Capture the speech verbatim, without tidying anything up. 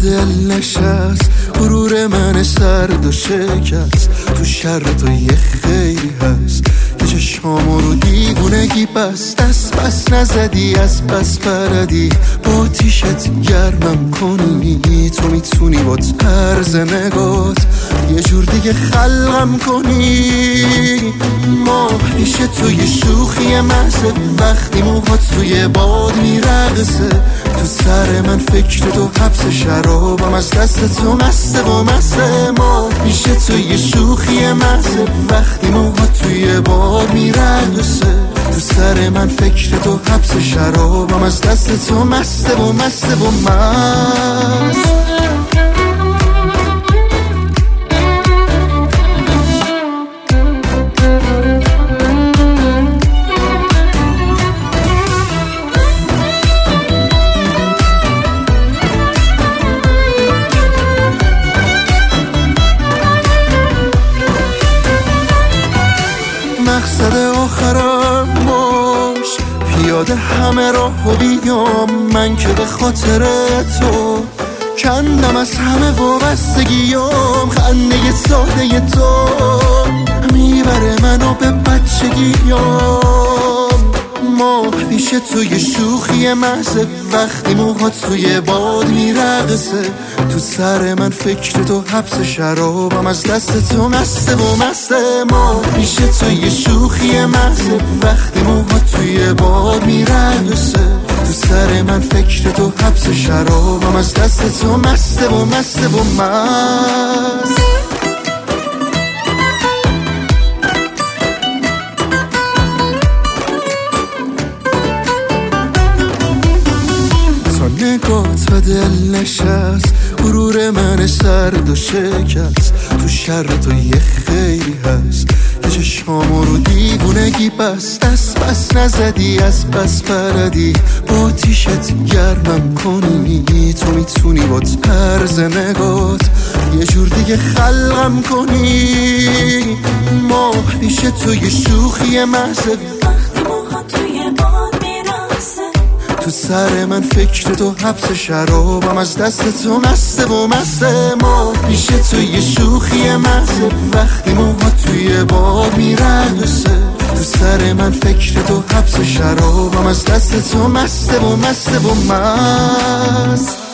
دل نشست، غرور من سرد و شکست. تو شر تو یه خیری هست، یه چشامو رو دیوونگی بس. دست بس نزدی از بس پردی، با تیشت گرمم کنی. تو میتونی با طرز نگات یه جور دیگه خلقم کنی. ما پیش توی شوخی محضه، وقتی موهات توی باد میرقصه. تو سر من فکر تو حبس شرابم، از دست تو مسته و مسته. ما پیش توی شوخی محضه، وقتی موهات توی باد میرقصه. تو سر من فکر تو حبس شرابم، از دست تو مسته و مسته و مست. مقصد آخرم باش، پیاده همه راهو بیام. من که به خاطر تو کندم از همه وابستگیام. خنده ساده تو میبره منو به بچگیام. ما پیش توی شوخی محضه، وقتی موهات توی باد میرقصه. تو سر من فکر تو حبس شرابم، از دست تو مسته و مسته. ما پیش توی شوخی محضه، وقتی موهات توی باد میرقصه. تو سر من فکر تو حبس شرابم، از دست تو مسته و مسته و مست. نگات به دل نشست، غرور من سرد و شکست. تو شر تو یه خیری هست، یه چشامو رو دیوونگی بس. دست بس نزدی از بس پردی، با تیشت گرمم کنی. تو میتونی با طرز نگات یه جور دیگه خلقم کنی. ما پیش توی شوخی محضه، وقتی موها توی باد میرقصه. تو سر من فکر تو حبس شرابم، از دست تو مسته و مسته. ما پیش توی شوخی محضه، وقتی موها توی باد میرقصه. تو سر من فکر تو حبس شرابم، از دست تو مسته و مسته و مست.